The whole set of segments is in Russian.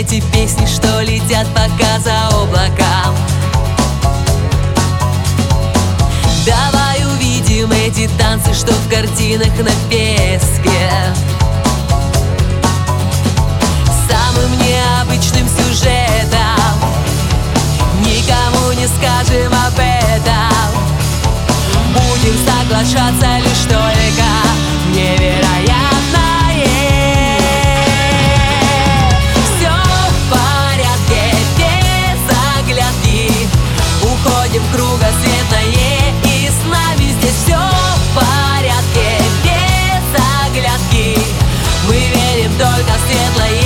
эти песни, что летят пока за облакам. Давай увидим эти танцы, что в картинах на песке. Самым необычным сюжетом никому не скажем об этом. Будем соглашаться лишь только в невероятное. Все в порядке, без оглядки. Уходим в кругосветное, и с нами здесь все в порядке, без оглядки. Мы верим только в светлое.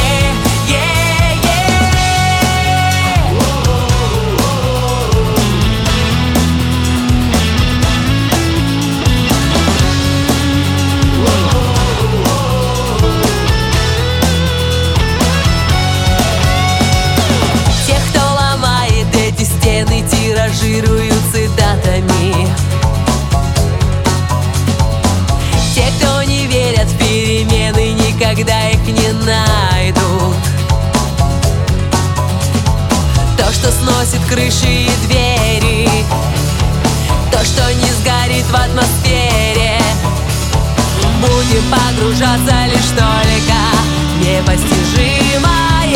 Тиражируют цитатами. Те, кто не верят в перемены, никогда их не найдут. То, что сносит крыши и двери, то, что не сгорит в атмосфере. Будем погружаться лишь только в непостижимое.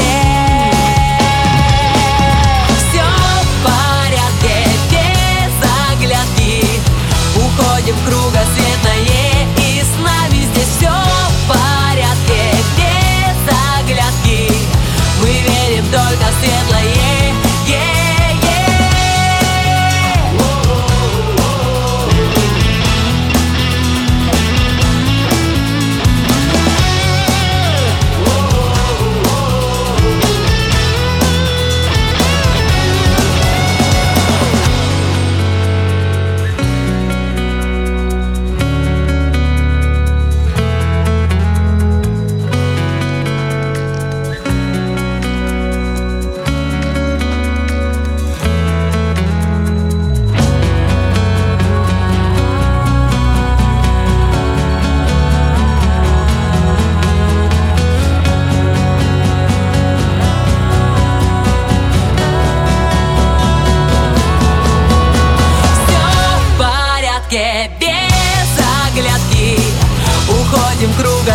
Уходим в кругосветное, и с нами здесь все в порядке, без оглядки. Мы верим только в светлое. Без оглядки уходим в круг.